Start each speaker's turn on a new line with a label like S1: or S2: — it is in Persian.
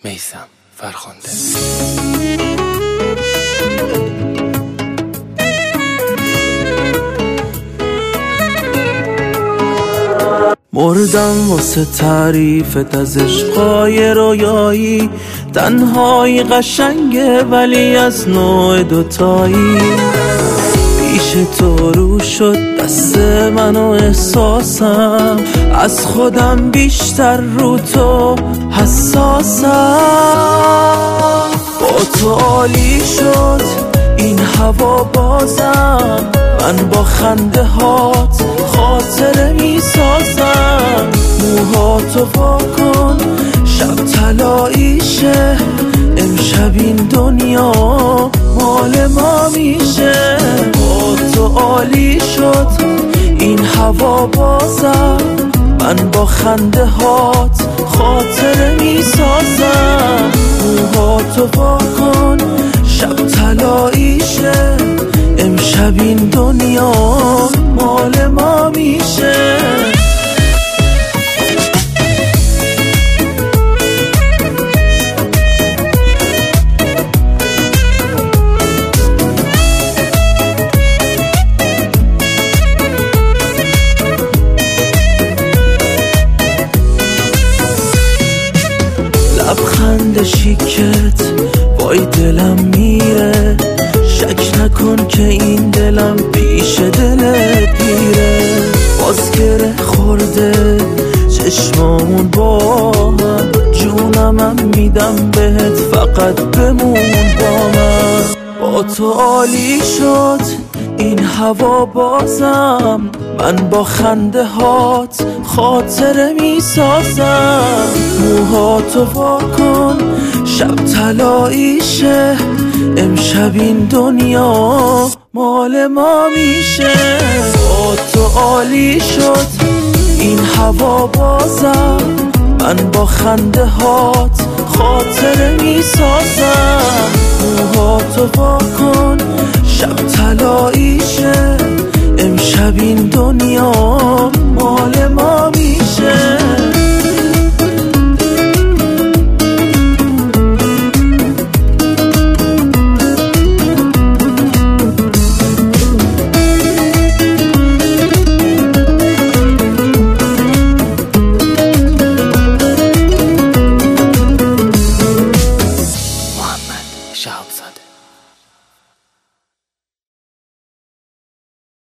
S1: میثم فرخنده.
S2: مردم واسه تعریفت از عشقای رویایی، تنهایی قشنگه ولی از نوع دوتایی. پیش تو رو شد دست من و احساسم، از خودم بیشتر رو تو حساسم. با تو عالی شد این هوا بازم، من با خنده هات خاطره می سازم. موهاتو وا کن شب طلاییشه، امشب این دنیا مال ما میشه. با تو عالی شد این هوا بازم، من با خنده هات خاطره می سازم. موهاتو وا کن شب طلاییشه، امشب این دنیا مال ما میشه. لبخند شیکت وای دلم میره، شک نکن که این دلم پیش دلت دیره. باز گره خورده چشمامون با هم، جونمم میدم بهت فقط بمون با من. با تو عالی شد این هوا بازم، من با خنده هات خاطره می سازم. موهاتو وا کن شب طلاییشه، امشب این دنیا مال ما میشه. با تو عالی شد این هوا بازم، من با خنده هات خاطره می سازم. موهاتو وا کن شب طلاییشه، امشب این دنیا